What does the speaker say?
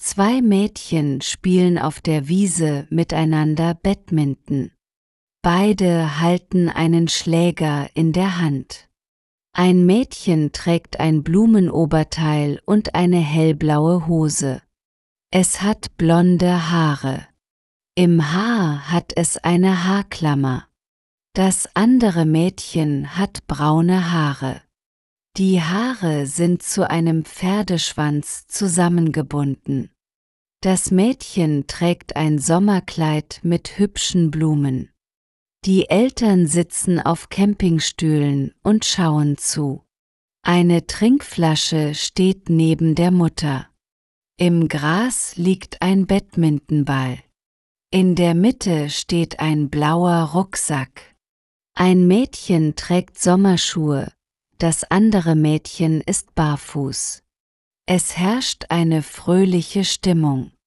Zwei Mädchen spielen auf der Wiese miteinander Badminton. Beide halten einen Schläger in der Hand. Ein Mädchen trägt ein Blumenoberteil und eine hellblaue Hose. Es hat blonde Haare. Im Haar hat es eine Haarklammer. Das andere Mädchen hat braune Haare. Die Haare sind zu einem Pferdeschwanz zusammengebunden. Das Mädchen trägt ein Sommerkleid mit hübschen Blumen. Die Eltern sitzen auf Campingstühlen und schauen zu. Eine Trinkflasche steht neben der Mutter. Im Gras liegt ein Badmintonball. In der Mitte steht ein blauer Rucksack. Ein Mädchen trägt Sommerschuhe, das andere Mädchen ist barfuß. Es herrscht eine fröhliche Stimmung.